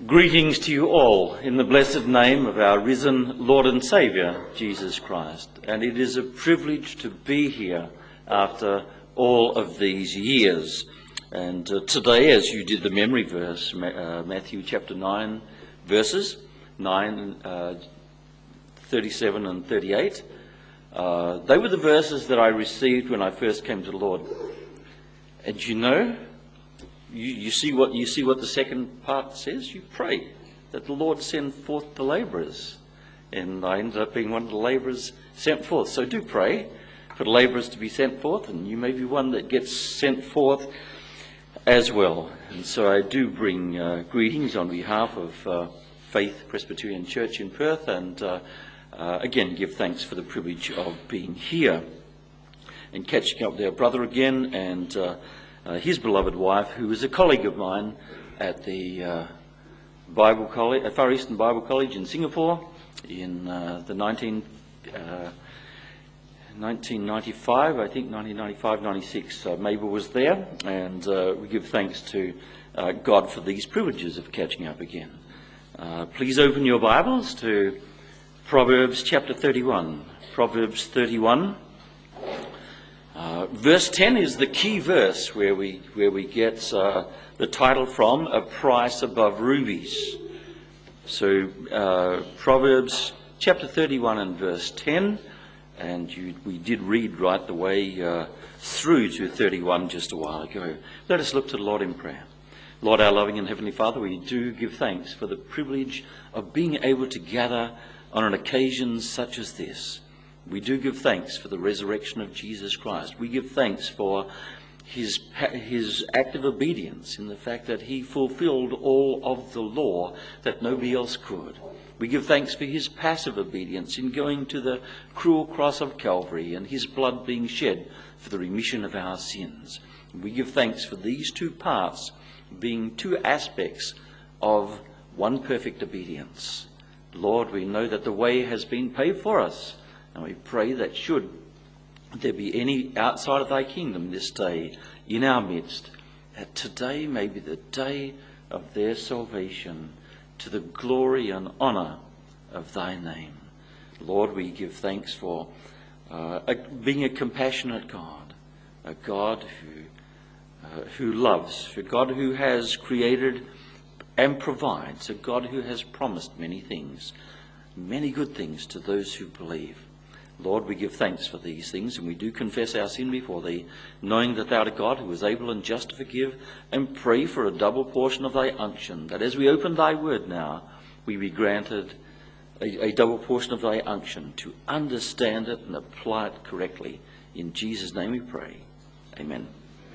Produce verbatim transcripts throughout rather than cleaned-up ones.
Greetings to you all in the blessed name of our risen Lord and Saviour, Jesus Christ. And it is a privilege to be here after all of these years. And uh, today, as you did the memory verse, uh, Matthew chapter nine, verses nine, uh, thirty-seven and thirty-eight, uh, they were the verses that I received when I first came to the Lord. And you know, You, you see what you see what the second part says? You pray that the Lord send forth the labourers. And I ended up being one of the labourers sent forth. So do pray for the labourers to be sent forth, and you may be one that gets sent forth as well. And so I do bring uh, greetings on behalf of uh, Faith Presbyterian Church in Perth, and uh, uh, again give thanks for the privilege of being here and catching up with our brother again, and uh, Uh, his beloved wife, who was a colleague of mine at the uh, Bible College, uh, Far Eastern Bible College in Singapore in uh, the nineteen, uh, nineteen ninety-five, I think nineteen ninety-five ninety-six. Uh, Mabel was there, and uh, we give thanks to uh, God for these privileges of catching up again. Uh, please open your Bibles to Proverbs chapter thirty-one. Proverbs thirty-one. Uh, verse ten is the key verse where we where we get uh, the title from, A Price Above Rubies. So uh, Proverbs chapter thirty-one and verse ten, and you, we did read right the way uh, through to thirty-one just a while ago. Let us look to the Lord in prayer. Lord, our loving and heavenly Father, we do give thanks for the privilege of being able to gather on an occasion such as this. We do give thanks for the resurrection of Jesus Christ. We give thanks for his, his act of obedience in the fact that he fulfilled all of the law that nobody else could. We give thanks for his passive obedience in going to the cruel cross of Calvary and his blood being shed for the remission of our sins. We give thanks for these two parts being two aspects of one perfect obedience. Lord, we know that the way has been paid for us. And we pray that should there be any outside of thy kingdom this day in our midst, that today may be the day of their salvation to the glory and honour of thy name. Lord, we give thanks for uh, a, being a compassionate God, a God who, uh, who loves, a God who has created and provides, a God who has promised many things, many good things to those who believe. Lord, we give thanks for these things, and we do confess our sin before thee, knowing that thou art a God who is able and just to forgive, and pray for a double portion of thy unction, that as we open thy word now, we be granted a, a double portion of thy unction to understand it and apply it correctly. In Jesus' name we pray. Amen.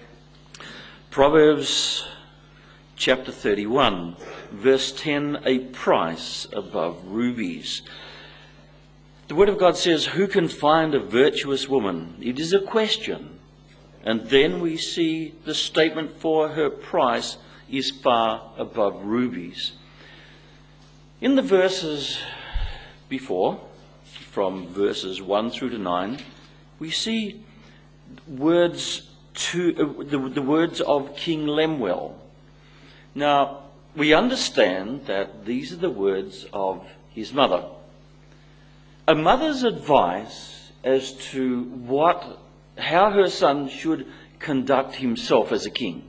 Proverbs chapter thirty-one, verse ten, a price above rubies. The Word of God says, who can find a virtuous woman? It is a question. And then we see the statement, for her price is far above rubies. In the verses before, from verses one through to nine, we see words to uh, the, the words of King Lemuel. Now, we understand that these are the words of his mother. A mother's advice as to what, how her son should conduct himself as a king.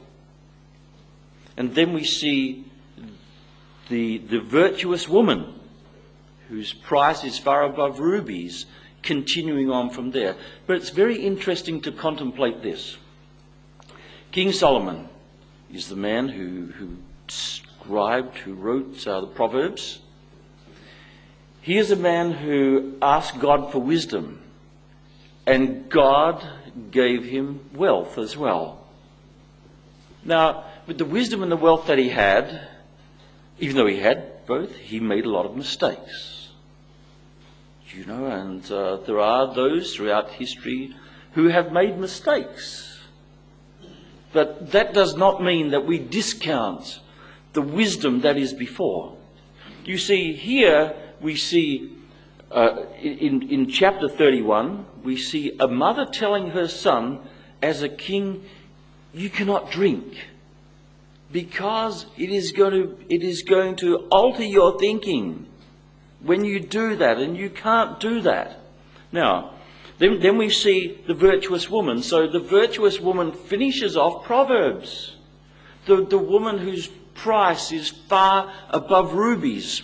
And then we see the, the virtuous woman, whose price is far above rubies, continuing on from there. But it's very interesting to contemplate this. King Solomon is the man who, who scribed, who wrote uh, the Proverbs. He is a man who asked God for wisdom, and God gave him wealth as well. Now, with the wisdom and the wealth that he had, even though he had both, he made a lot of mistakes. You know, and uh, there are those throughout history who have made mistakes. But that does not mean that we discount the wisdom that is before. You see, here we see, uh, in, in chapter thirty-one, we see a mother telling her son, as a king, you cannot drink. because it is going to, it is going to alter your thinking when you do that, and you can't do that. Now, then, then we see the virtuous woman. So the virtuous woman finishes off Proverbs. The, the woman whose price is far above rubies.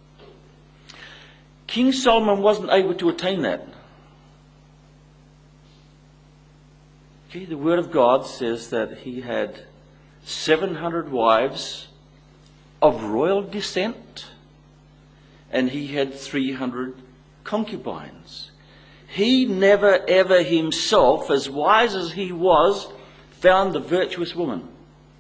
King Solomon wasn't able to attain that. Okay, the Word of God says that he had seven hundred wives of royal descent, and he had three hundred concubines. He never ever himself, as wise as he was, found the virtuous woman.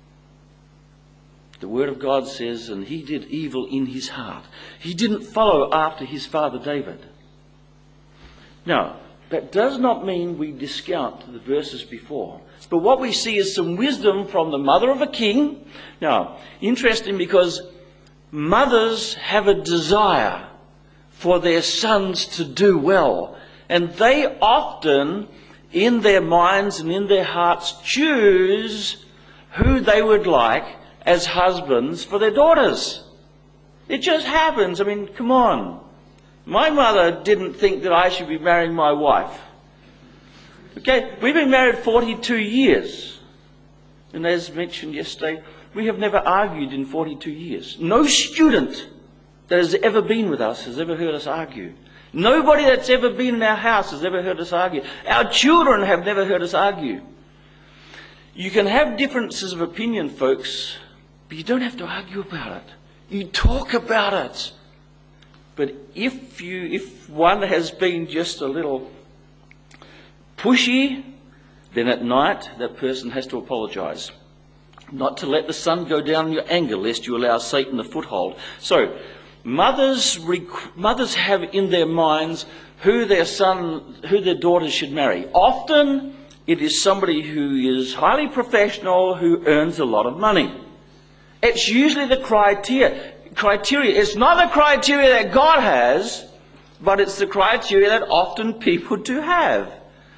The Word of God says, and he did evil in his heart. He didn't follow after his father David. Now, that does not mean we discount the verses before. But what we see is some wisdom from the mother of a king. Now, interesting, because mothers have a desire for their sons to do well. And they often, in their minds and in their hearts, choose who they would like as husbands for their daughters. It just happens. I mean, come on. My mother didn't think that I should be marrying my wife. Okay, we've been married forty-two years. And as mentioned yesterday, we have never argued in forty-two years. No student that has ever been with us has ever heard us argue. Nobody that's ever been in our house has ever heard us argue. Our children have never heard us argue. You can have differences of opinion, folks, but you don't have to argue about it. You talk about it. But if you, if one has been just a little pushy, then at night that person has to apologize. Not to let the sun go down in your anger, lest you allow Satan a foothold. So, mothers, mothers have in their minds who their son, who their daughters should marry. Often it is somebody who is highly professional, who earns a lot of money. It's usually the criteria. criteria. It's not the criteria that God has, but it's the criteria that often people do have.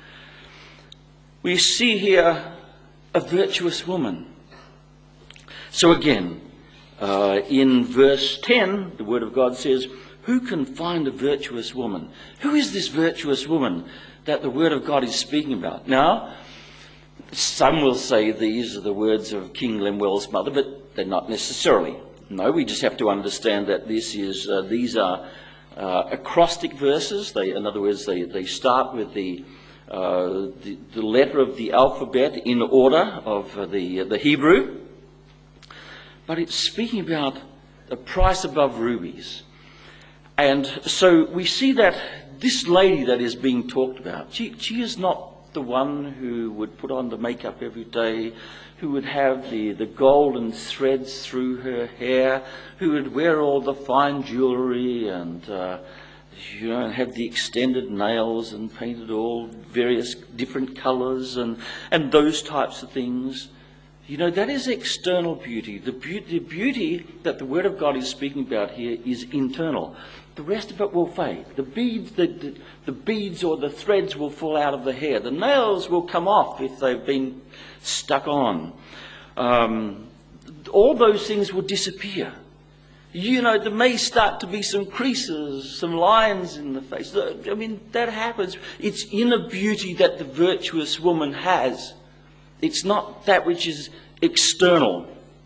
We see here a virtuous woman. So again, uh, in verse ten, the Word of God says, who can find a virtuous woman? Who is this virtuous woman that the Word of God is speaking about? Now, some will say these are the words of King Lemuel's mother, but they're not necessarily. No, we just have to understand that this is uh, these are uh, acrostic verses. They, in other words, they, they start with the, uh, the the letter of the alphabet in order of uh, the uh, the Hebrew. But it's speaking about a price above rubies, and so we see that this lady that is being talked about, she she is not the one who would put on the makeup every day, who would have the, the golden threads through her hair, who would wear all the fine jewelry and, uh, you know, and have the extended nails and painted all various different colours and, and those types of things. You know, that is external beauty. The, be- the beauty that the Word of God is speaking about here is internal. The rest of it will fade. The beads, the, the, the beads or the threads will fall out of the hair. The nails will come off if they've been stuck on. Um, all those things will disappear. You know, there may start to be some creases, some lines in the face. I mean, that happens. It's inner beauty that the virtuous woman has. It's not that which is external.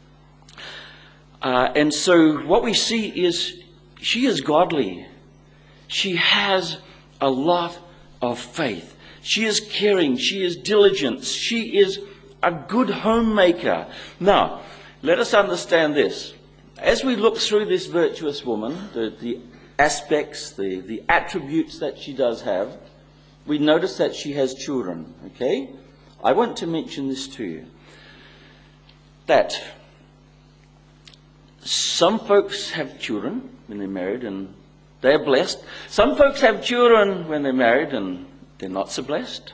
Uh, and so what we see is she is godly. She has a lot of faith. She is caring. She is diligent. She is a good homemaker. Now, let us understand this. As we look through this virtuous woman, the, the aspects, the, the attributes that she does have, we notice that she has children, okay? I want to mention this to you, that some folks have children when they're married and they're blessed. Some folks have children when they're married and they're not so blessed.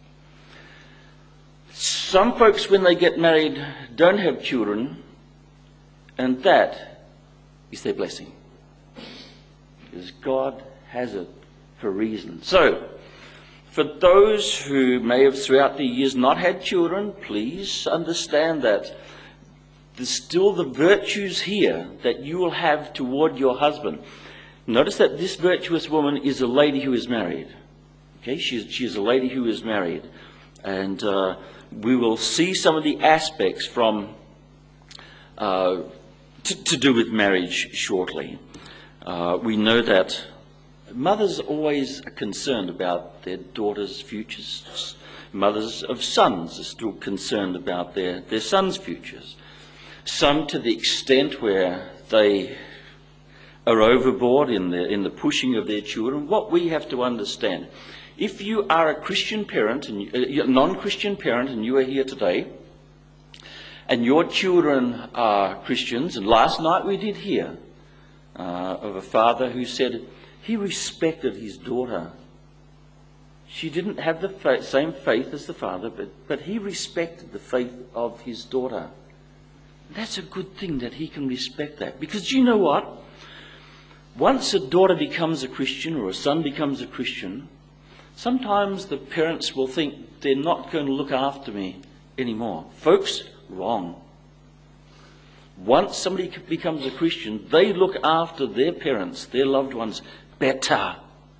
Some folks, when they get married, don't have children, and that is their blessing. Because God has it for a reason. So, for those who may have throughout the years not had children, please understand that there's still the virtues here that you will have toward your husband. Notice that this virtuous woman is a lady who is married. Okay, she's, she's a lady who is married. And uh, we will see some of the aspects from uh, to, to do with marriage shortly. Uh, we know that mothers always are concerned about their daughters' futures. Mothers of sons are still concerned about their, their sons' futures. Some to the extent where they are overboard in the, in the pushing of their children. What we have to understand, if you are a Christian parent, and a non-Christian parent, and you are here today, and your children are Christians, and last night we did hear uh, of a father who said he respected his daughter. She didn't have the fa- same faith as the father, but, but he respected the faith of his daughter. That's a good thing that he can respect that. Because you know what? Once a daughter becomes a Christian or a son becomes a Christian, sometimes the parents will think they're not going to look after me anymore. Folks, wrong. Once somebody becomes a Christian, they look after their parents, their loved ones, better.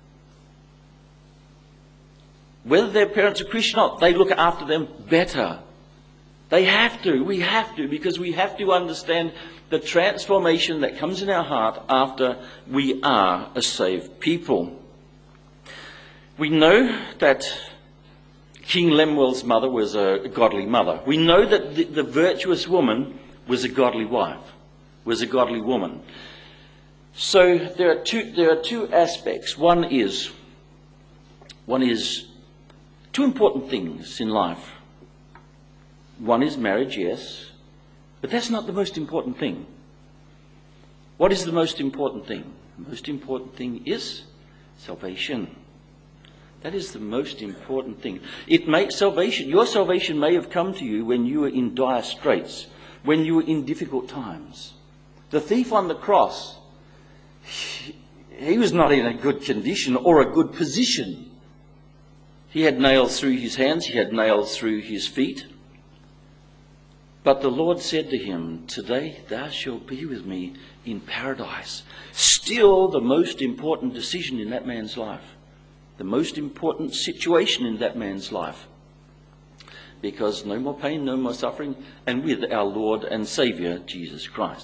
Whether their parents are Christian or not, they look after them better. They have to. We have to, because we have to understand the transformation that comes in our heart after we are a saved people. We know that King Lemuel's mother was a godly mother. We know that the, the virtuous woman was a godly wife, was a godly woman. So there are two there are two aspects. One is one is two important things in life. One is marriage, yes, but that's not the most important thing. What is the most important thing? The most important thing is salvation. That is the most important thing. It makes salvation. Your salvation may have come to you when you were in dire straits, when you were in difficult times. The thief on the cross, he, he was not in a good condition or a good position. He had nails through his hands, he had nails through his feet. But the Lord said to him, "Today thou shalt be with me in paradise." Still the most important decision in that man's life. The most important situation in that man's life. Because no more pain, no more suffering, and with our Lord and Saviour, Jesus Christ.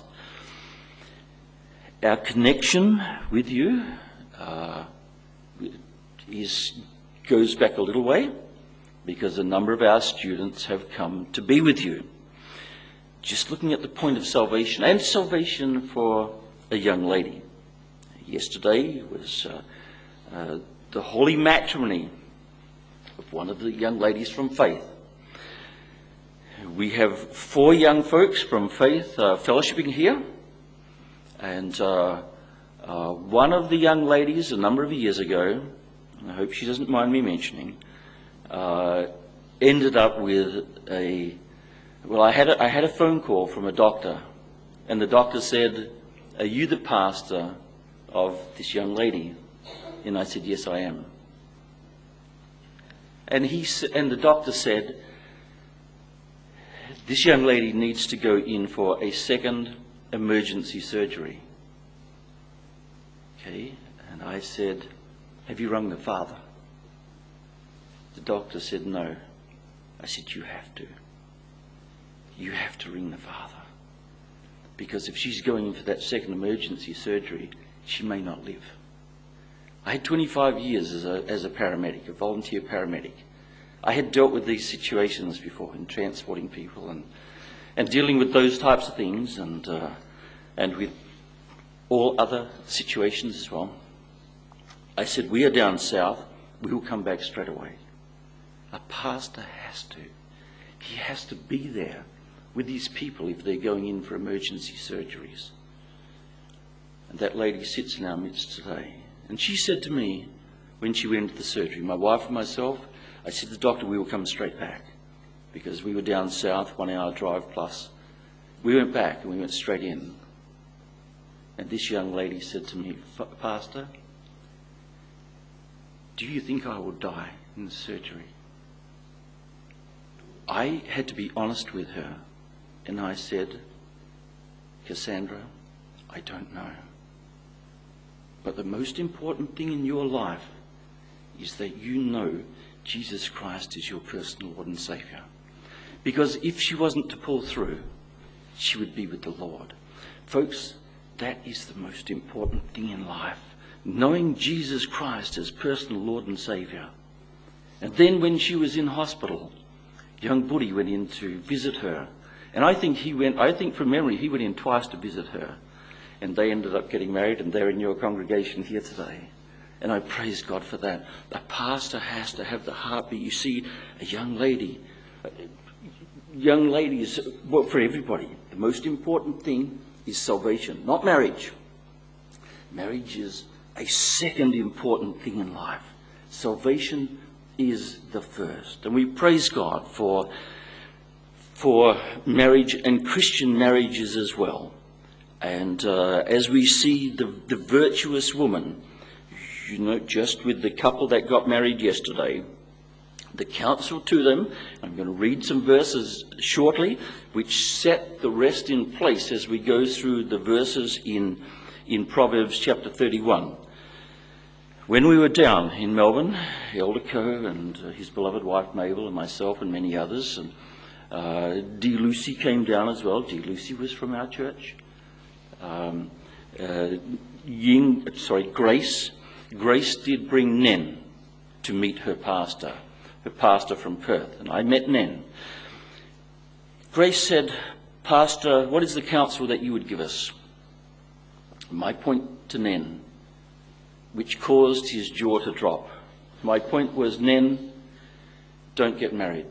Our connection with you uh, is, goes back a little way, because a number of our students have come to be with you. Just looking at the point of salvation, and salvation for a young lady. Yesterday was uh, uh, the holy matrimony of one of the young ladies from Faith. We have four young folks from Faith uh, fellowshipping here, and uh, uh, one of the young ladies a number of years ago, I hope she doesn't mind me mentioning, uh, ended up with a Well, I had a, I had a phone call from a doctor, and the doctor said, "Are you the pastor of this young lady?" And I said, "Yes, I am." And he and the doctor said, "This young lady needs to go in for a second emergency surgery." Okay, and I said, "Have you rung the father?" The doctor said, "No." I said, "You have to. You have to ring the father, because if she's going in for that second emergency surgery, she may not live." I had twenty-five years as a, as a paramedic, a volunteer paramedic. I had dealt with these situations before in transporting people and, and dealing with those types of things, and, uh, and with all other situations as well. I said, "We are down south. We will come back straight away." A pastor has to. He has to be there with these people if they're going in for emergency surgeries. And that lady sits in our midst today. And she said to me, when she went into the surgery, my wife and myself, I said to the doctor, we will come straight back, because we were down south, one hour drive plus. We went back and we went straight in. And this young lady said to me, "Pastor, do you think I will die in the surgery?" I had to be honest with her. And I said, Cassandra, I don't know. But the most important thing in your life is that you know Jesus Christ is your personal Lord and Saviour. Because if she wasn't to pull through, she would be with the Lord. Folks, that is the most important thing in life. Knowing Jesus Christ as personal Lord and Saviour. And then when she was in hospital, young Buddy went in to visit her. And I think he went, I think from memory, he went in twice to visit her. And they ended up getting married, and they're in your congregation here today. And I praise God for that. A pastor has to have the heartbeat. You see, a young lady, young ladies, well, for everybody, the most important thing is salvation, not marriage. Marriage is a second important thing in life. Salvation is the first. And we praise God for, for marriage and Christian marriages as well. And uh, as we see the, the virtuous woman, you know, just with the couple that got married yesterday, the counsel to them, I'm going to read some verses shortly, which set the rest in place as we go through the verses in, in Proverbs chapter thirty-one. When we were down in Melbourne, Elder Coe and uh, his beloved wife Mabel and myself and many others, and uh, Dee Lucy came down as well. Dee Lucy was from our church. Um, uh, Ying, sorry, Grace. Grace did bring Nen to meet her pastor, her pastor from Perth, and I met Nen. Grace said, Pastor, what is the counsel that you would give us? My point to Nen, which caused his jaw to drop. My point was, Nen, don't get married.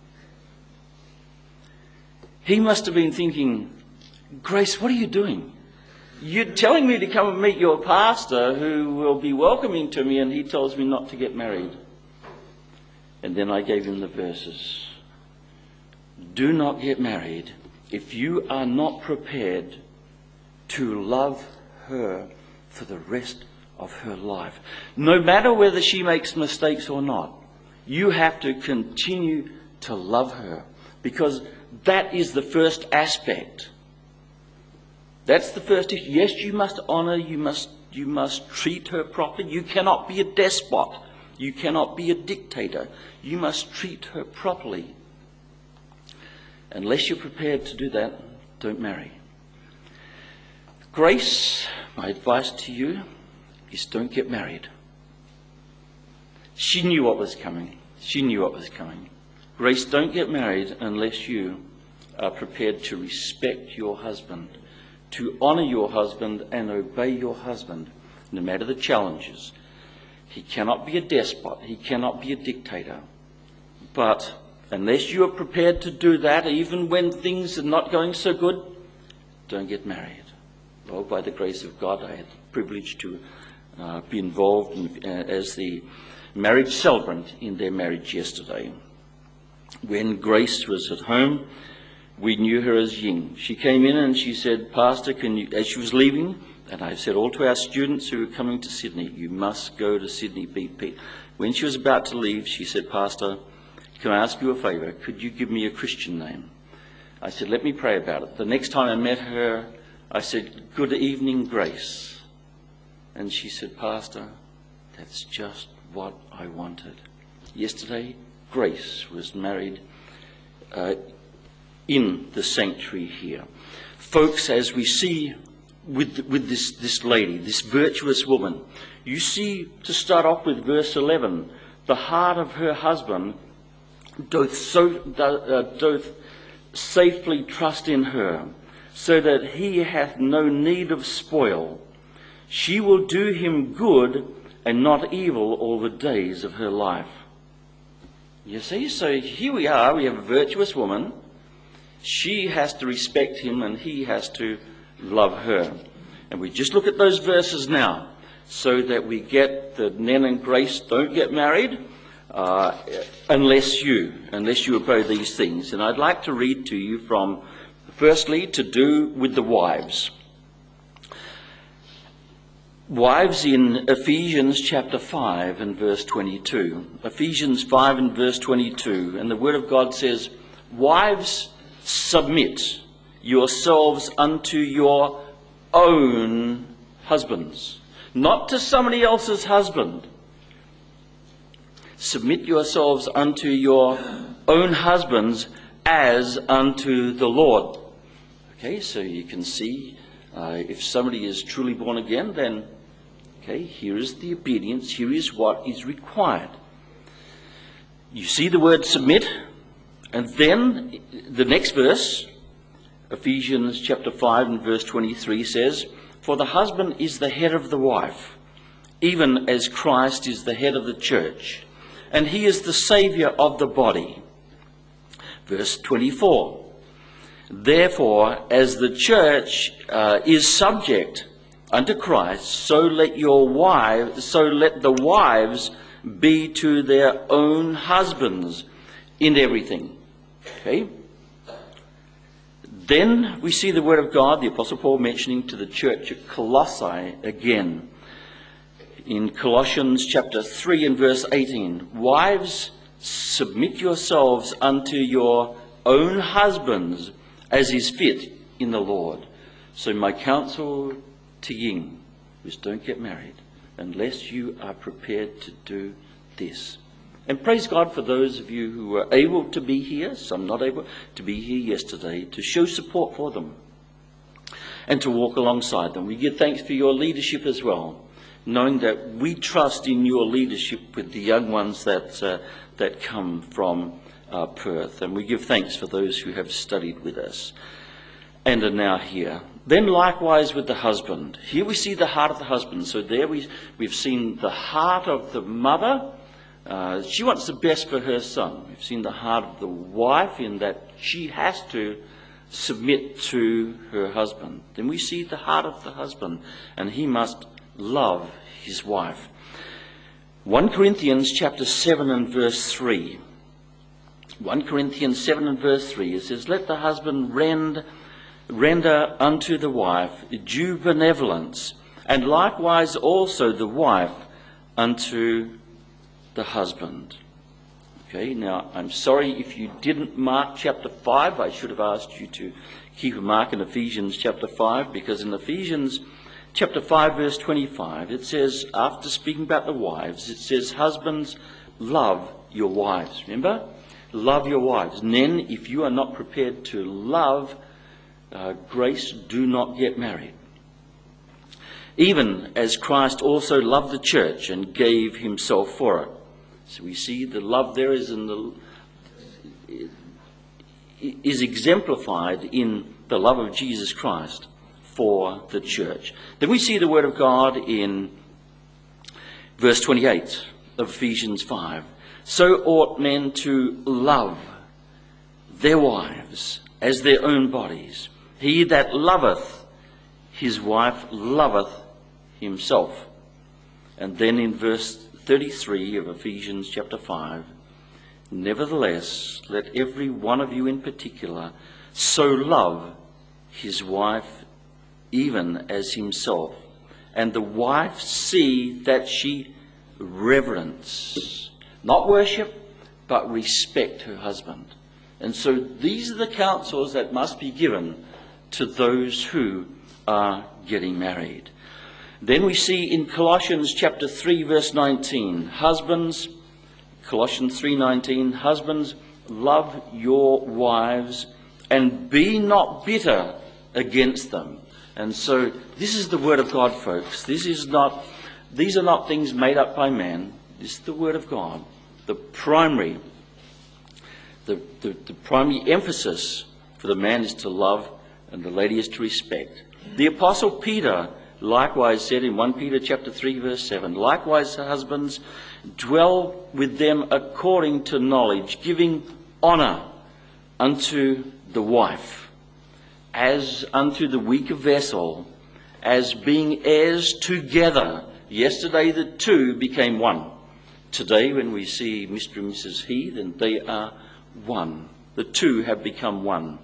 He must have been thinking, Grace, what are you doing? You're telling me to come and meet your pastor who will be welcoming to me, and he tells me not to get married. And then I gave him the verses. Do not get married if you are not prepared to love her for the rest of her life. No matter whether she makes mistakes or not, you have to continue to love her, because that is the first aspect. That's the first issue. Yes, you must honour, you must, you must treat her properly. You cannot be a despot. You cannot be a dictator. You must treat her properly. Unless you're prepared to do that, don't marry. Grace, my advice to you is don't get married. She knew what was coming. She knew what was coming. Grace, don't get married unless you are prepared to respect your husband, to honour your husband and obey your husband, no matter the challenges. He cannot be a despot. He cannot be a dictator. But unless you are prepared to do that, even when things are not going so good, don't get married. Well, by the grace of God, I had the privilege to uh, be involved in, uh, as the marriage celebrant in their marriage yesterday. When Grace was at home, we knew her as Ying. She came in and she said, Pastor, can you, as she was leaving, and I said all to our students who were coming to Sydney, you must go to Sydney B P. When she was about to leave, she said, Pastor, can I ask you a favour? Could you give me a Christian name? I said, let me pray about it. The next time I met her, I said, good evening, Grace. And she said, Pastor, that's just what I wanted. Yesterday, Grace was married uh, in the sanctuary here. Folks, as we see with, with this, this lady, this virtuous woman, you see, to start off with verse eleven, the heart of her husband doth, so, uh, doth safely trust in her, so that he hath no need of spoil. She will do him good and not evil all the days of her life. You see, so here we are, we have a virtuous woman. She has to respect him and he has to love her. And we just look at those verses now so that we get that Nen and Grace don't get married uh, unless you, unless you obey these things. And I'd like to read to you from, firstly, to do with the wives. Wives in Ephesians chapter five and verse twenty-two. Ephesians five and verse twenty-two. And the Word of God says, wives, submit yourselves unto your own husbands, not to somebody else's husband. Submit yourselves unto your own husbands as unto the Lord. Okay, so you can see uh, if somebody is truly born again, then, okay, here is the obedience, here is what is required. You see the word submit, and then the next verse, Ephesians chapter five and verse twenty-three says, "For the husband is the head of the wife, even as Christ is the head of the church, and he is the Saviour of the body." Verse twenty-four, "Therefore, as the church uh, is subject unto Christ, so let your wives, so let the wives be to their own husbands in everything." Okay. Then we see the word of God, the Apostle Paul mentioning to the church at Colossae again. In Colossians chapter three and verse eighteen, "Wives, submit yourselves unto your own husbands as is fit in the Lord." So my counsel to Ying is, don't get married unless you are prepared to do this. And praise God for those of you who were able to be here, some not able to be here yesterday, to show support for them and to walk alongside them. We give thanks for your leadership as well, knowing that we trust in your leadership with the young ones that uh, that come from uh, Perth. And we give thanks for those who have studied with us and are now here. Then likewise with the husband. Here we see the heart of the husband. So there we, we've seen the heart of the mother. Uh, she wants the best for her son. We've seen the heart of the wife in that she has to submit to her husband. Then we see the heart of the husband, and he must love his wife. First Corinthians chapter seven and verse three. First Corinthians seven and verse three, it says, "Let the husband rend, render unto the wife due benevolence, and likewise also the wife unto the husband." Okay, now I'm sorry if you didn't mark chapter five. I should have asked you to keep a mark in Ephesians chapter five, because in Ephesians chapter five verse twenty-five it says, after speaking about the wives, it says, "Husbands, love your wives." Remember? Love your wives. And then if you are not prepared to love uh, grace, do not get married. "Even as Christ also loved the church and gave himself for it." So we see the love there is in the is exemplified in the love of Jesus Christ for the church. Then we see the word of God in verse twenty-eight of Ephesians five. "So ought men to love their wives as their own bodies. He that loveth his wife loveth himself." And then in verse thirty-three of Ephesians chapter five, "Nevertheless, let every one of you in particular so love his wife even as himself, and the wife see that she reverence," not worship, but respect her husband. And so these are the counsels that must be given to those who are getting married. Then we see in Colossians chapter three verse nineteen, husbands, Colossians three nineteen, "Husbands, love your wives and be not bitter against them." And so this is the word of God, folks. This is not, these are not things made up by man. This is the word of God. The primary, the, the, the primary emphasis for the man is to love and the lady is to respect. The Apostle Peter likewise said in First Peter chapter three verse seven, "Likewise, husbands, dwell with them according to knowledge, giving honour unto the wife, as unto the weaker vessel, as being heirs together." Yesterday the two became one. Today when we see Mister and Missus He, then they are one. The two have become one.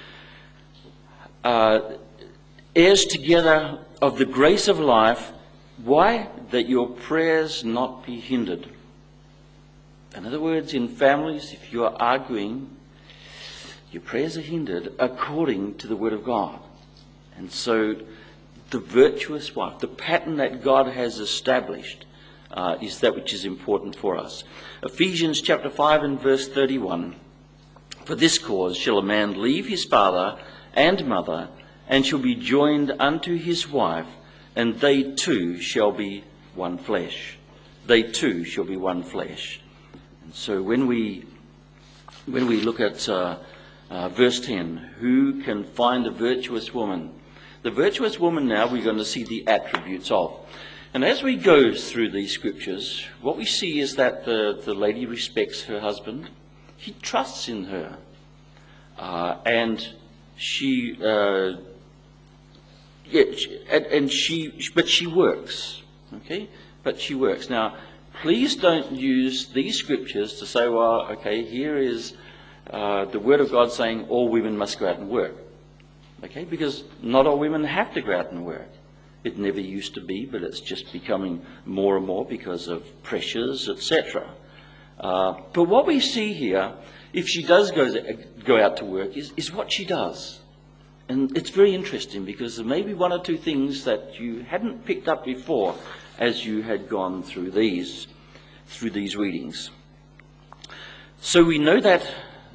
Uh, heirs together of the grace of life. Why? That your prayers not be hindered. In other words, in families, if you are arguing, your prayers are hindered according to the word of God. And so the virtuous wife, the pattern that God has established, uh, is that which is important for us. Ephesians chapter five and verse thirty-one. For this cause shall a man leave his father and mother, and shall be joined unto his wife, and they two shall be one flesh. They two shall be one flesh. And so when we when we look at uh, uh, verse ten, who can find a virtuous woman? The virtuous woman now we're going to see the attributes of. And as we go through these scriptures, what we see is that the, the lady respects her husband. He trusts in her. Uh, and she, uh, yeah, she, and, and she, but she works. Okay? But she works. Now, please don't use these scriptures to say, well, okay, here is uh, the word of God saying all women must go out and work. Okay? Because not all women have to go out and work. It never used to be, but it's just becoming more and more because of pressures, et cetera. Uh, but what we see here, if she does go, go out to work, is, is what she does. And it's very interesting because there may be one or two things that you hadn't picked up before as you had gone through these, through these readings. So we know that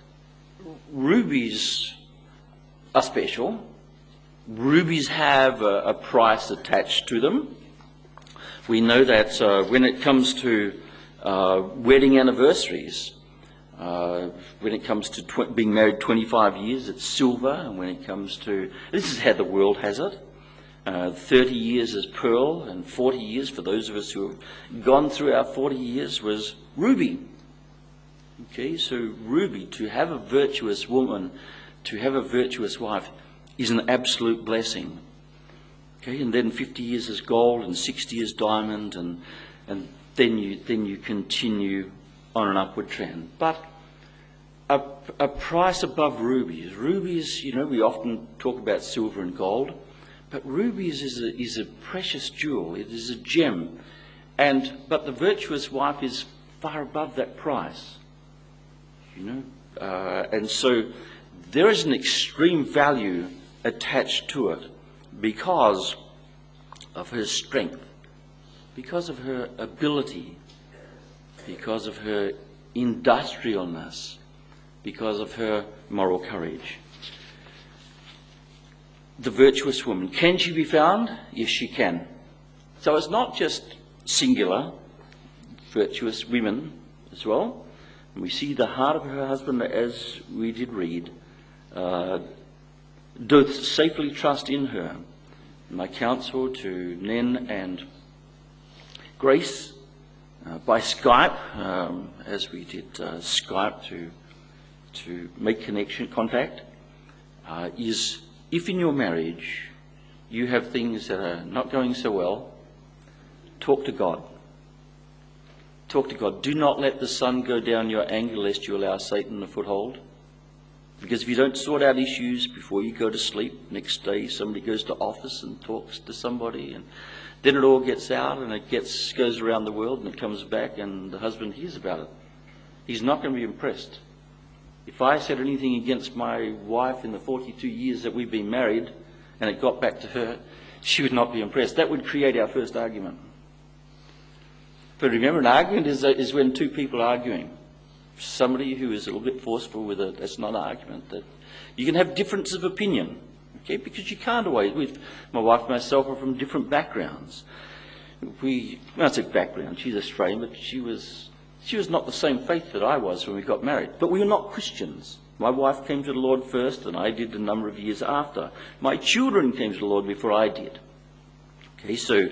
rubies are special. Rubies have a, a price attached to them. We know that uh, when it comes to uh, wedding anniversaries, uh, when it comes to tw- being married twenty-five years, it's silver. And when it comes to, this is how the world has it, uh, thirty years is pearl, and forty years, for those of us who have gone through our forty years, was ruby. Okay, so ruby, to have a virtuous woman, to have a virtuous wife, is an absolute blessing. Okay, and then fifty years is gold, and sixty is diamond, and and then you then you continue on an upward trend. But a, a price above rubies. Rubies, you know, we often talk about silver and gold, but rubies is a, is a precious jewel. It is a gem, and but the virtuous wife is far above that price. You know, uh, and so there is an extreme value attached to it because of her strength, because of her ability, because of her industrialness, because of her moral courage. The virtuous woman, can she be found? Yes, she can. So it's not just singular, virtuous women as well. And we see the heart of her husband, as we did read, uh, doth safely trust in her. My counsel to Nen and Grace uh, by Skype, um, as we did uh, Skype to to make connection, contact, uh, is if in your marriage you have things that are not going so well, talk to God. Talk to God. Do not let the sun go down your anger lest you allow Satan a foothold. Because if you don't sort out issues before you go to sleep, next day somebody goes to office and talks to somebody, and then it all gets out and it gets goes around the world and it comes back and the husband hears about it. He's not going to be impressed. If I said anything against my wife in the forty-two years that we've been married and it got back to her, she would not be impressed. That would create our first argument. But remember, an argument is, is when two people are arguing. Somebody who is a little bit forceful with it, that's not an argument. That you can have difference of opinion, okay, because you can't always. With my wife and myself are from different backgrounds. We, well, I say background, she's Australian, but she was she was not the same faith that I was when we got married. But we were not Christians. My wife came to the Lord first, and I did a number of years after. My children came to the Lord before I did. Okay, so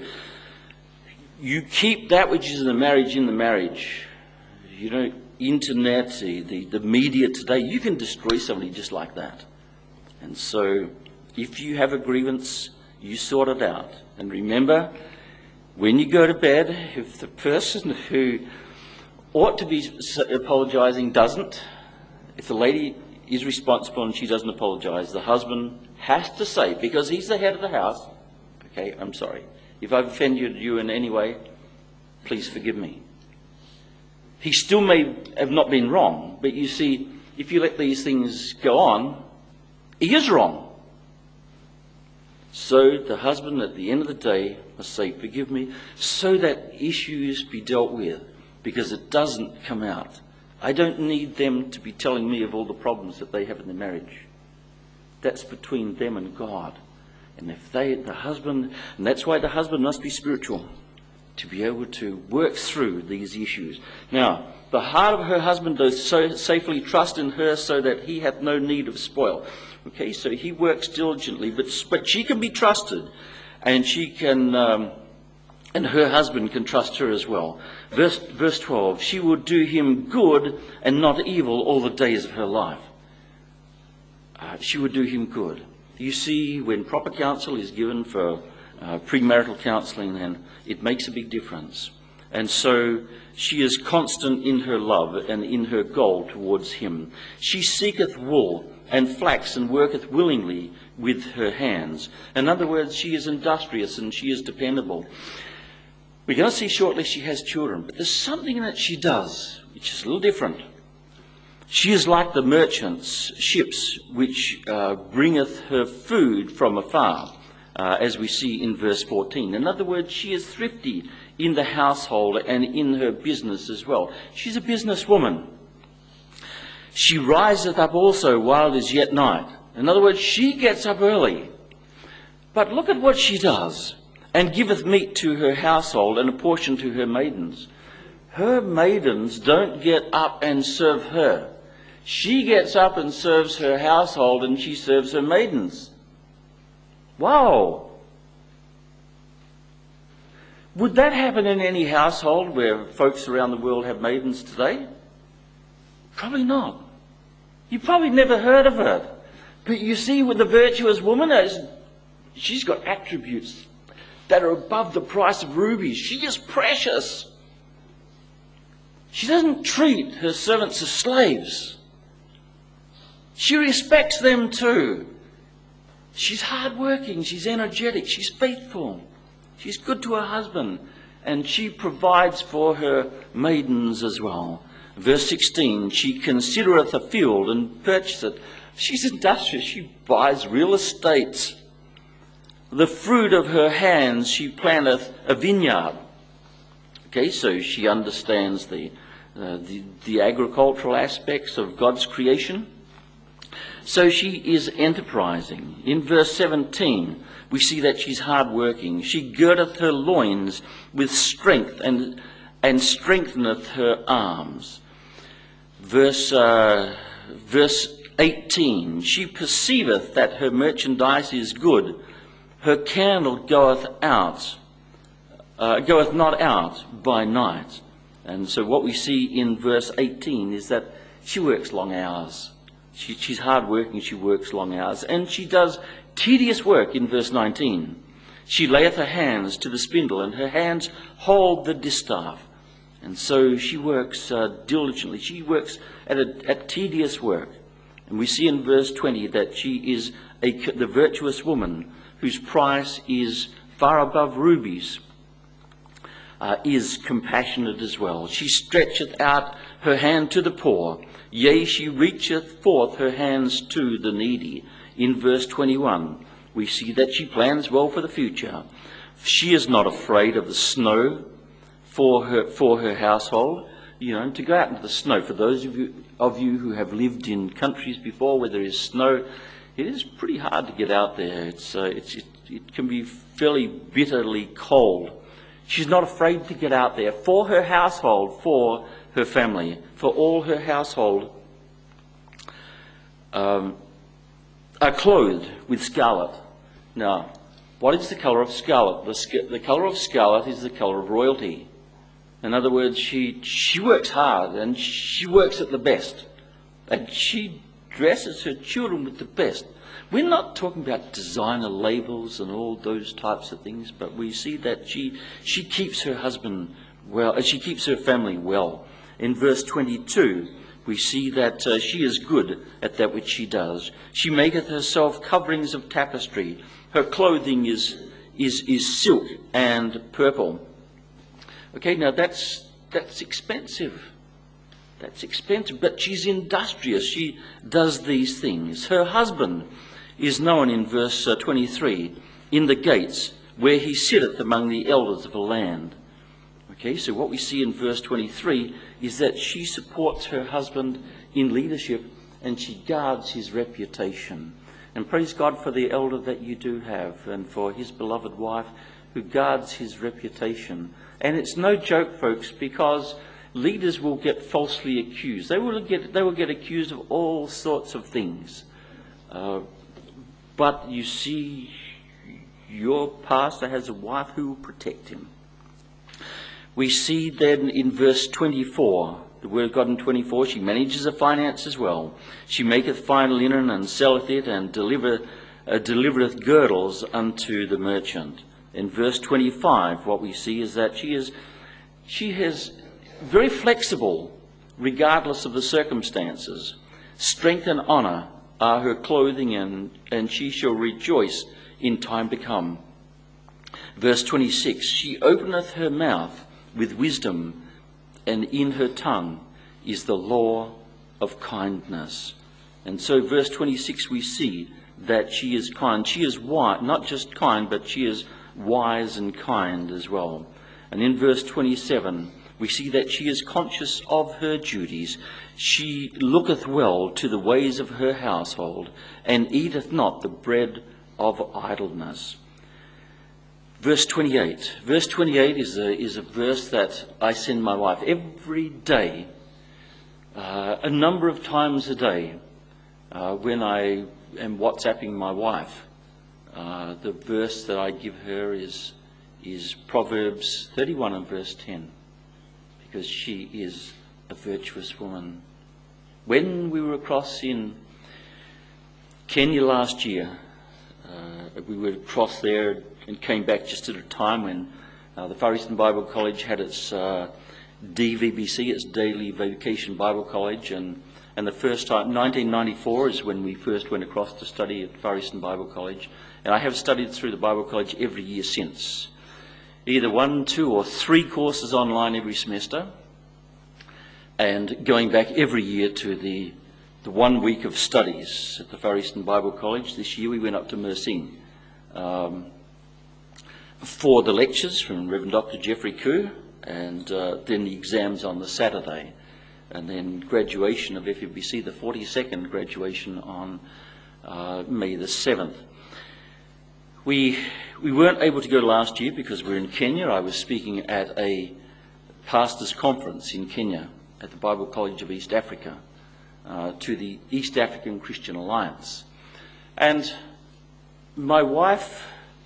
you keep that which is in the marriage in the marriage. You don't. Internet, the, the, the media today, you can destroy somebody just like that. And so if you have a grievance, you sort it out. And remember, when you go to bed, if the person who ought to be apologising doesn't, if the lady is responsible and she doesn't apologise, the husband has to say, because he's the head of the house, okay, I'm sorry. If I've offended you in any way, please forgive me. He still may have not been wrong, but you see, if you let these things go on, he is wrong. So the husband at the end of the day must say, forgive me, so that issues be dealt with, because it doesn't come out. I don't need them to be telling me of all the problems that they have in their marriage. That's between them and God. And if they, the husband, and that's why the husband must be spiritual, to be able to work through these issues. Now, the heart of her husband doth so safely trust in her, so that he hath no need of spoil. Okay, so he works diligently, but but she can be trusted, and she can, um, and her husband can trust her as well. Verse verse twelve: she will do him good and not evil all the days of her life. Uh, she would do him good. You see, when proper counsel is given for uh, premarital counselling, then it makes a big difference. And so she is constant in her love and in her goal towards him. She seeketh wool and flax and worketh willingly with her hands. In other words, she is industrious and she is dependable. We're going to see shortly she has children, but there's something that she does which is a little different. She is like the merchants' ships which uh, bringeth her food from afar, uh, as we see in verse fourteen. In other words, she is thrifty in the household and in her business as well. She's a businesswoman. She riseth up also while it is yet night. In other words, she gets up early. But look at what she does. And giveth meat to her household and a portion to her maidens. Her maidens don't get up and serve her. She gets up and serves her household, and she serves her maidens. Wow! Would that happen in any household where folks around the world have maidens today? Probably not. You probably never heard of it. But you see, with the virtuous woman, she's got attributes that are above the price of rubies. She is precious. She doesn't treat her servants as slaves. She respects them too. She's hardworking, she's energetic, she's faithful. She's good to her husband, and she provides for her maidens as well. Verse sixteen, she considereth a field and purchaseth. She's industrious, she buys real estates. The fruit of her hands she planteth a vineyard. Okay, so she understands the, uh, the, the agricultural aspects of God's creation. So she is enterprising. In verse seventeen, we see that she's hardworking. She girdeth her loins with strength and, and strengtheneth her arms. Verse, uh, verse eighteen, she perceiveth that her merchandise is good. Her candle goeth out, uh, goeth not out by night. And so what we see in verse eighteen is that she works long hours. She, she's hard working, she works long hours. And she does tedious work in verse nineteen. She layeth her hands to the spindle, and her hands hold the distaff. And so she works uh, diligently. She works at, a, at tedious work. And we see in verse twenty that she is a, the virtuous woman whose price is far above rubies, uh, is compassionate as well. She stretcheth out her hand to the poor. Yea, she reacheth forth her hands to the needy. In verse twenty-one, we see that she plans well for the future. She is not afraid of the snow for her for her household. You know, to go out into the snow, for those of you, of you who have lived in countries before where there is snow, it is pretty hard to get out there. It's, uh, it's, it, it can be fairly bitterly cold. She's not afraid to get out there for her household, for her family, for all her household um, are clothed with scarlet. Now, what is the colour of scarlet? The, sc- the colour of scarlet is the colour of royalty. In other words, she, she works hard and she works at the best. And she dresses her children with the best. We're not talking about designer labels and all those types of things, but we see that she she keeps her husband well, and she keeps her family well. In verse twenty-two, we see that uh, she is good at that which she does. She maketh herself coverings of tapestry. Her clothing is is is silk and purple. Okay, now that's that's expensive. That's expensive, but she's industrious. She does these things. Her husband is known in verse uh, twenty-three, in the gates, where he sitteth among the elders of the land. Okay, so what we see in verse twenty-three is that she supports her husband in leadership and she guards his reputation. And praise God for the elder that you do have and for his beloved wife who guards his reputation. And it's no joke, folks, because leaders will get falsely accused. They will get, they will get accused of all sorts of things. Uh, but you see, your pastor has a wife who will protect him. We see then in verse twenty-four, the word of God in twenty-four, she manages the finances well. She maketh fine linen and selleth it, and deliver, uh, delivereth girdles unto the merchant. In verse twenty-five, what we see is that she is, she is very flexible, regardless of the circumstances. Strength and honour are her clothing, and, and she shall rejoice in time to come. Verse twenty-six, she openeth her mouth with wisdom, and in her tongue is the law of kindness. And so verse twenty-six we see that she is kind. She is wise, not just kind, but she is wise and kind as well. And in verse twenty-seven we see that she is conscious of her duties. She looketh well to the ways of her household, and eateth not the bread of idleness. Verse twenty-eight. Verse twenty-eight is a, is a verse that I send my wife every day, uh, a number of times a day, uh, when I am WhatsApping my wife. Uh, the verse that I give her is, is Proverbs thirty-one and verse ten, because she is a virtuous woman. When we were across in Kenya last year, uh, we were across there and came back just at a time when uh, the Far Eastern Bible College had its uh, D V B C, its Daily Vacation Bible College, and, and the first time, nineteen ninety-four is when we first went across to study at Far Eastern Bible College, and I have studied through the Bible College every year since. Either one, two or three courses online every semester, and going back every year to the, the one week of studies at the Far Eastern Bible College. This year we went up to Mersing um, for the lectures from Reverend Doctor Jeffrey Koo, and uh, then the exams on the Saturday, and then graduation of F E B C, the forty-second graduation on uh, May the seventh. We, we weren't able to go last year because we were in Kenya. I was speaking at a pastors' conference in Kenya at the Bible College of East Africa uh, to the East African Christian Alliance. And my wife,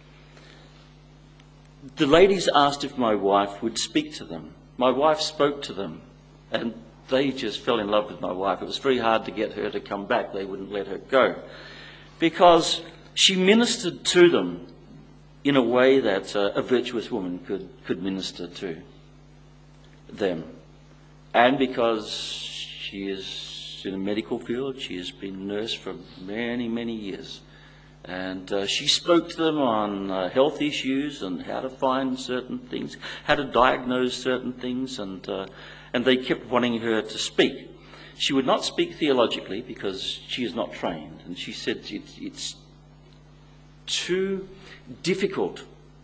the ladies asked if my wife would speak to them. My wife spoke to them, and they just fell in love with my wife. It was very hard to get her to come back. They wouldn't let her go, because she ministered to them in a way that uh, a virtuous woman could, could minister to them. And because she is in a medical field, she has been a nurse for many, many years. And uh, she spoke to them on uh, health issues and how to find certain things, how to diagnose certain things, and, uh, and they kept wanting her to speak. She would not speak theologically because she is not trained, and she said it, it's too difficult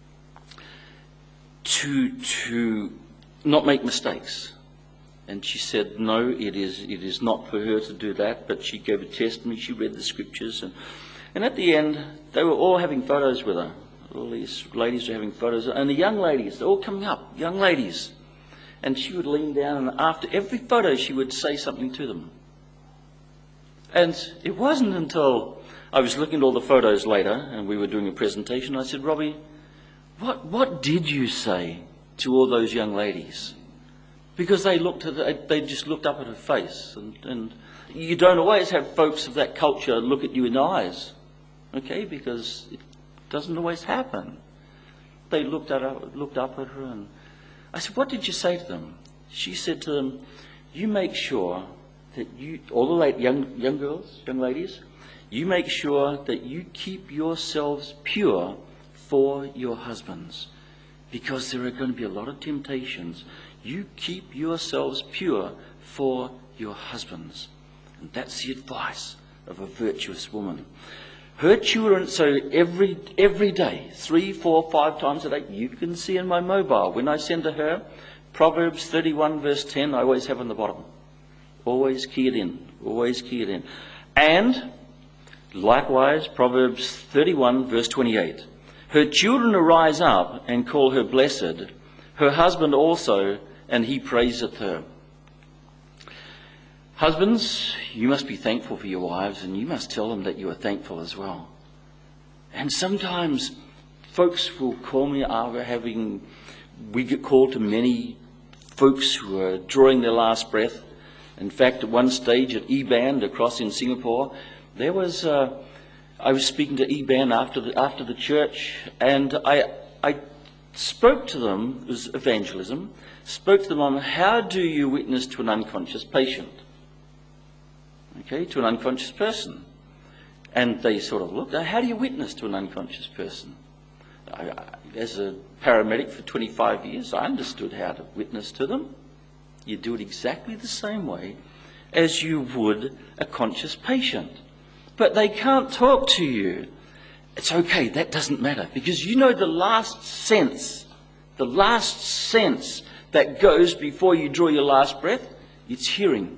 to, to not make mistakes. And she said, no, it is, it is not for her to do that, but she gave a testimony, she read the scriptures, and And at the end, they were all having photos with her. All these ladies were having photos. And the young ladies, they're all coming up, young ladies. And she would lean down, and after every photo, she would say something to them. And it wasn't until I was looking at all the photos later, and we were doing a presentation, I said, Robbie, what, what did you say to all those young ladies? Because they looked at, they just looked up at her face. And, and you don't always have folks of that culture look at you in the eyes. Okay, because it doesn't always happen. They looked at her, looked up at her, and I said, what did you say to them? She said to them, you make sure that you, all the late, young, young girls, young ladies, you make sure that you keep yourselves pure for your husbands, because there are going to be a lot of temptations. You keep yourselves pure for your husbands. And that's the advice of a virtuous woman. Her children, so every every day, three, four, five times a day, you can see in my mobile, when I send to her, Proverbs thirty-one verse ten, I always have on the bottom. Always key it in. Always key it in. And likewise, Proverbs thirty-one verse twenty-eight. Her children arise up and call her blessed, her husband also, and he praiseth her. Husbands, you must be thankful for your wives, and you must tell them that you are thankful as well. And sometimes folks will call me after having, we get called to many folks who are drawing their last breath. In fact, at one stage at E-Band across in Singapore, there was, uh, I was speaking to E-Band after the, after the church, and I, I spoke to them, it was evangelism, spoke to them on how do you witness to an unconscious patient? Okay, to an unconscious person. And they sort of looked, how do you witness to an unconscious person? I, I, as a paramedic for twenty-five years, I understood how to witness to them. You do it exactly the same way as you would a conscious patient. But they can't talk to you. It's okay, that doesn't matter, because you know the last sense, the last sense that goes before you draw your last breath, it's hearing.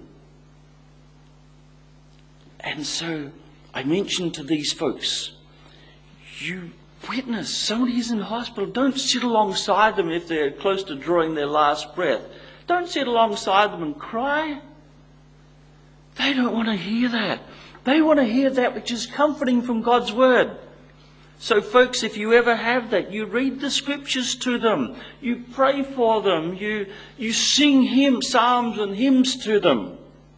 And so I mentioned to these folks, you witness, somebody is in hospital, don't sit alongside them if they're close to drawing their last breath. Don't sit alongside them and cry. They don't want to hear that. They want to hear that which is comforting from God's word. So folks, if you ever have that, you read the scriptures to them. You pray for them. You, you sing hymns, psalms and hymns to them.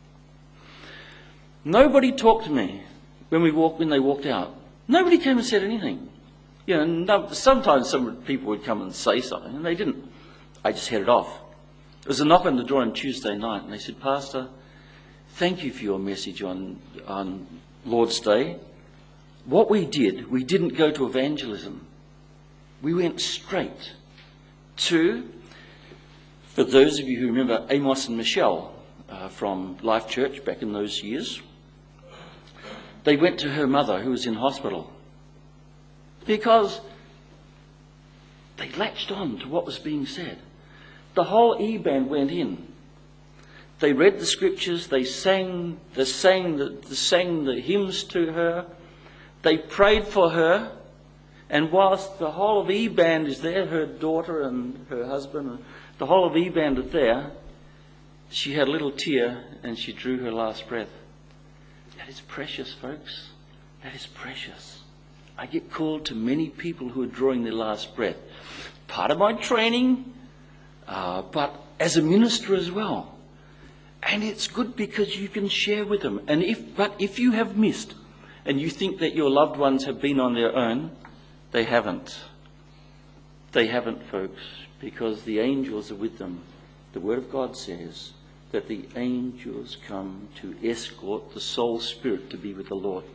Nobody talked to me when we walked, when they walked out. Nobody came and said anything. You know, no, sometimes some people would come and say something, and they didn't. I just headed off. There was a knock on the door on Tuesday night, and they said, Pastor, thank you for your message on, on Lord's Day. What we did, we didn't go to evangelism. We went straight to, for those of you who remember Amos and Michelle uh, from Life Church back in those years, they went to her mother who was in hospital because they latched on to what was being said. The whole E-Band went in. They read the scriptures, they sang, they sang the, they sang the hymns to her, they prayed for her, and whilst the whole of E-Band is there, her daughter and her husband, and the whole of E-Band is there, she had a little tear and she drew her last breath. That is precious, folks. That is precious. I get called to many people who are drawing their last breath. Part of my training, uh, but as a minister as well. And it's good because you can share with them. And if, but if you have missed and you think that your loved ones have been on their own, they haven't. They haven't, folks, because the angels are with them. The Word of God says that the angels come to escort the soul spirit to be with the Lord.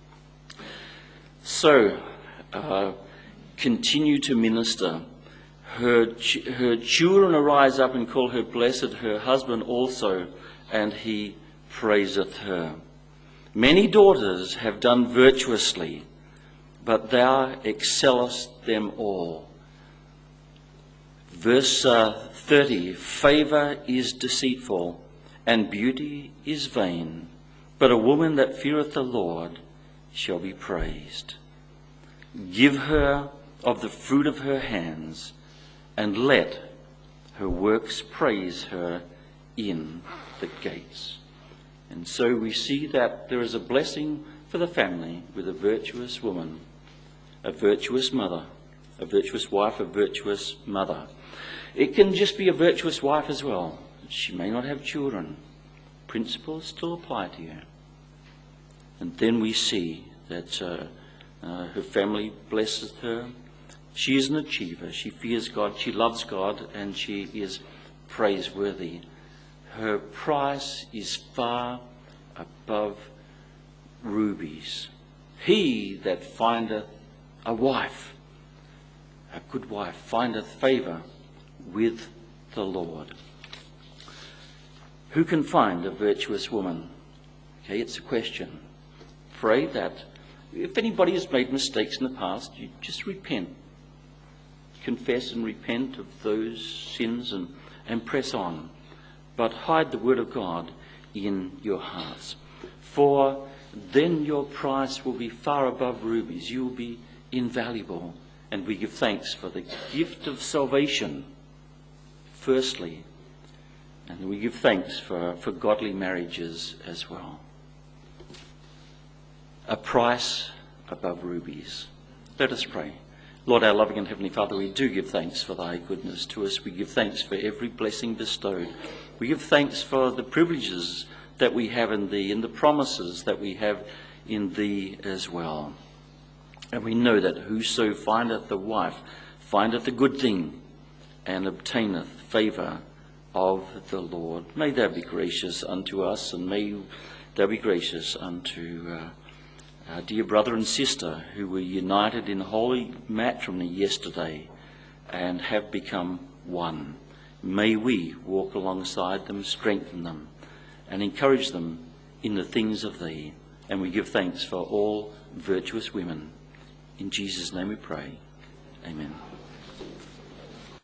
So, uh, continue to minister. Her, ch- her children arise up and call her blessed, her husband also, and he praiseth her. Many daughters have done virtuously, but thou excellest them all. Verse uh, thirty, favour is deceitful, and beauty is vain, but a woman that feareth the Lord shall be praised. Give her of the fruit of her hands, and let her works praise her in the gates. And so we see that there is a blessing for the family with a virtuous woman, a virtuous mother, a virtuous wife, a virtuous mother. It can just be a virtuous wife as well. She may not have children. Principles still apply to you. And then we see that uh, uh, her family blesses her. She is an achiever. She fears God. She loves God, and she is praiseworthy. Her price is far above rubies. He that findeth a wife, a good wife, findeth favour with the Lord. Who can find a virtuous woman? Okay, it's a question. Pray that if anybody has made mistakes in the past, you just repent. Confess and repent of those sins and, and press on. But hide the word of God in your hearts. For then your price will be far above rubies. You will be invaluable. And we give thanks for the gift of salvation, firstly. And we give thanks for, for godly marriages as well. A price above rubies. Let us pray. Lord, our loving and heavenly Father, we do give thanks for thy goodness to us. We give thanks for every blessing bestowed. We give thanks for the privileges that we have in thee and the promises that we have in thee as well. And we know that whoso findeth a wife findeth a good thing and obtaineth favour of the Lord. May thou be gracious unto us, and may thou be gracious unto uh, our dear brother and sister who were united in holy matrimony yesterday and have become one. May we walk alongside them, strengthen them, and encourage them in the things of thee. And we give thanks for all virtuous women. In Jesus' name we pray. Amen.